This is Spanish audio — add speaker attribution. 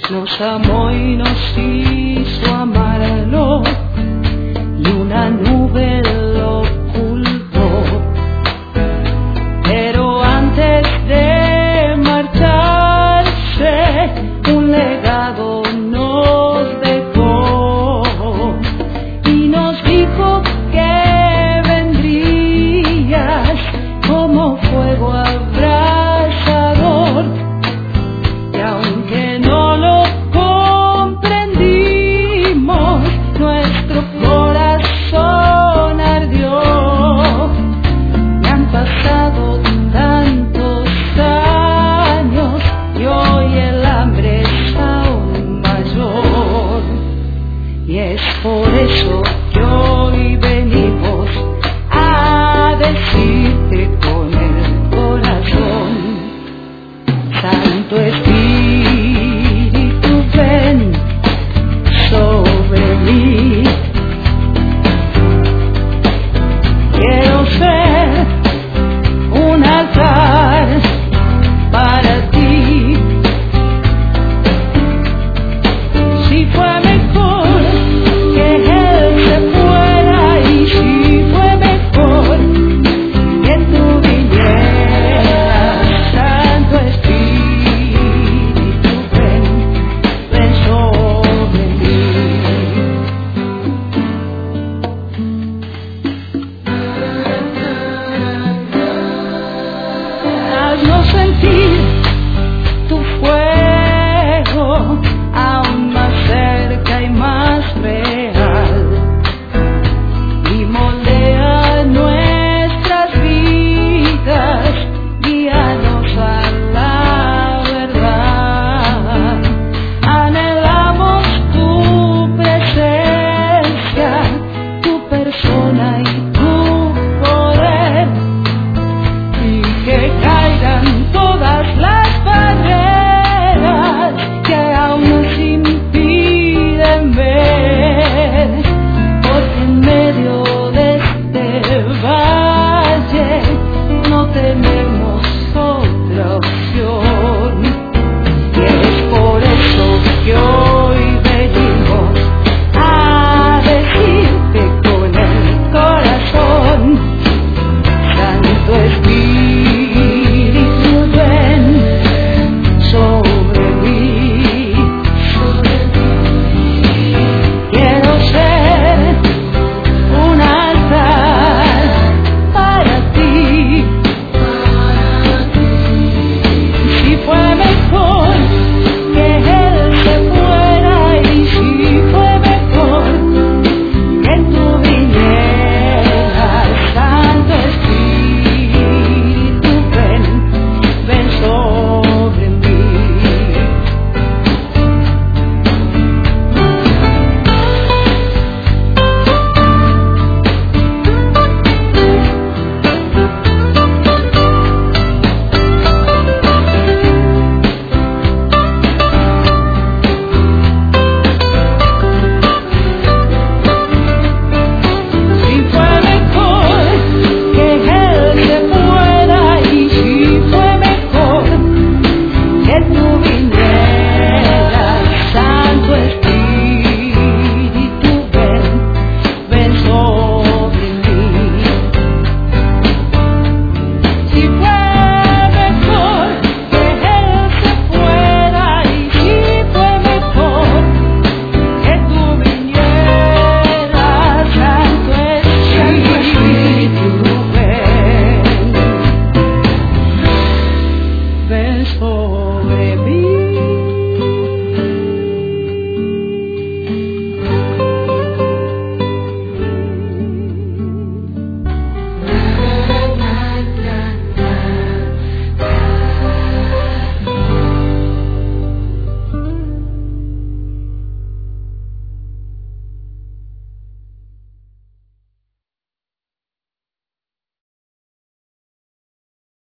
Speaker 1: Nos amó y nos hizo amarlo, y una nube lo ocultó. Pero antes de marcharse, un legado nos dejó y nos dijo que vendrías como fuego abrasador. Y aunque no lo comprendimos, nuestro corazón ardió. Y han pasado tantos años y hoy el hambre es aún mayor. Y es por eso que hoy venimos a decirte con el corazón: Santo Espíritu, ven sobre mí. Quiero ser un altar para ti. Si fue mejor que Él se fuera, y si fue mejor que tú vinieras, Santo Espíritu, ven sobre mí. Haznos sentir